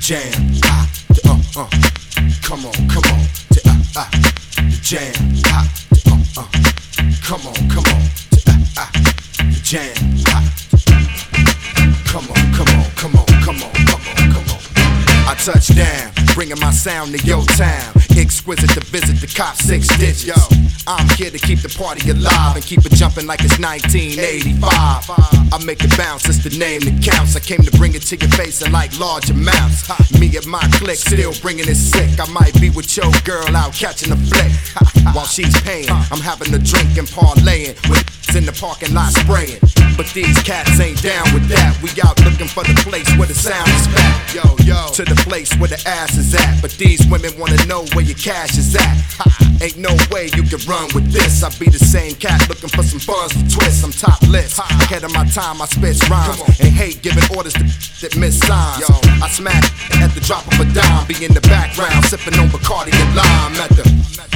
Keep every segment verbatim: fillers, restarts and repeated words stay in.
jam, ah, the, uh, uh, come on, come on, the, uh, uh, the jam, ah, the, uh, uh, come on, come on, the, uh, uh, the jam, ah, come on, come on, come on, come on, come on, come on. I touch down, bringing my sound to your town. Exquisite to visit the cop six digits. Yo, I'm here to keep the party alive and keep it jumping like it's nineteen eighty-five. I make it bounce, it's the name that counts. I came to bring it to your face in like large amounts. Me and my clique still bringing it sick. I might be with your girl out catching a flick. While she's paying, I'm having a drink and parlaying with in the parking lot spraying. But these cats ain't down with that. We out looking for the place where the sound is back. Yo, yo, to the place where the ass is at. But these women wanna know where your cash is at. Ain't no way you can run with this. I be the same cat looking for some funds to twist. I'm top list, ahead of my time. I spit rhymes and hate giving orders to that miss signs. Yo, I smack at the drop of a dime. Be in the background sipping on Bacardi and lime at the,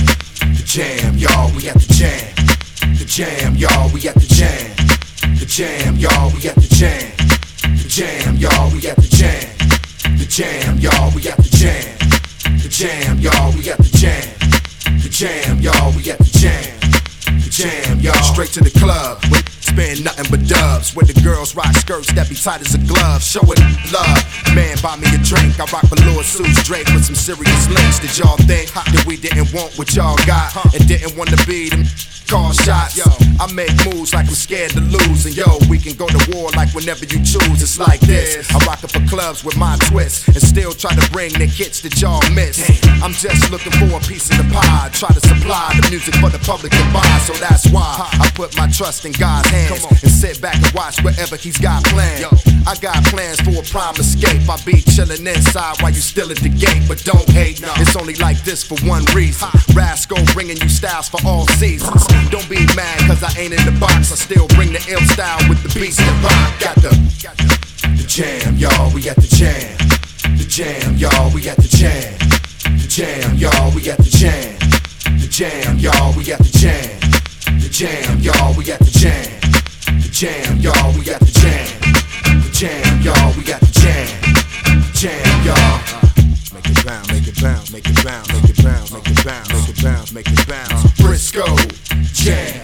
the jam, y'all. We at the jam. The jam, y'all, we at the jam. The jam, y'all, we at the jam. The jam, y'all, we at the jam. The jam, y'all, we at the jam. The jam, y'all, we at the jam. The jam, y'all, we at the jam. The jam, y'all, straight to the club. Spend nothing but dubs. Where the girls rock skirts that be tight as a glove. Showing love. Man, buy me a drink. I rock velour suits draped with some serious links. Did y'all think that we didn't want what y'all got and didn't want to be them call shots? Yo, I make moves like I'm scared to lose. And yo, we can go to war like whenever you choose. It's like this. I rock up for clubs with my twist and still try to bring the hits that y'all miss. I'm just looking for a piece of the pie. Try to supply the music for the public to buy. So that's why I put my trust in God's hands and sit back and watch whatever he's got planned. I got plans for a prime escape. I be chilling inside while you still at the gate. But don't hate, it's only like this for one reason. Rascal bringing you styles for all seasons. Don't be mad cause I ain't in the box. I still bring the ill style with the beats that rock. Got the, the jam, y'all, we at the jam. The jam, y'all, we at the jam. The jam, y'all, we at the jam. The jam, y'all, we at the jam. The jam, y'all, we at the jam. The jam, y'all, we at the jam. The jam, y'all, we at the jam. The jam, y'all. Make it bounce, make it bounce, make it bounce, make it bounce, make it bounce, make it bounce, make it bounce. Frisco, jam.